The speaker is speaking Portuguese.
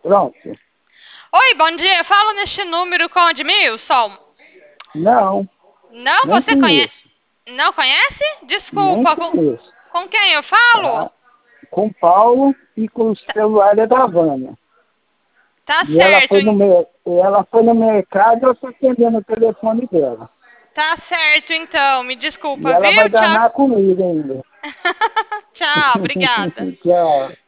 Pronto. Oi, bom dia. Eu falo neste número com o Edmilson. Não, Não, nem você conhece? conheço. Não conhece? Nem Desculpa, conheço. com quem eu falo? Tá? Com Paulo e com o celular é da Vânia. Tá E ela certo, foi ela foi no mercado e eu estou atendendo o telefone dela. tá certo então. Me E desculpa, ela vai viu? Tchau. danar comigo ainda. Tchau, obrigada. Tchau.